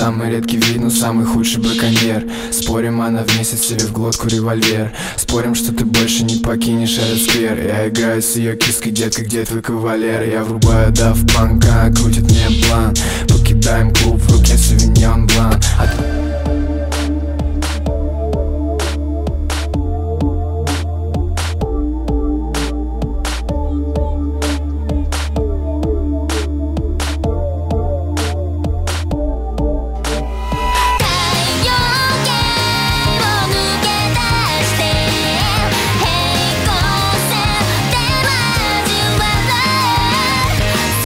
самый редкий вид, но самый худший браконьер. Спорим, она вместе себе в глотку револьвер. Спорим, что ты больше не покинешь этот сквер. Я играю с ее киской, детка, где твой кавалер? Я врубаю Daft Punk, крутит мне план. Покидаем клуб, в руке Sauvignon Blanc.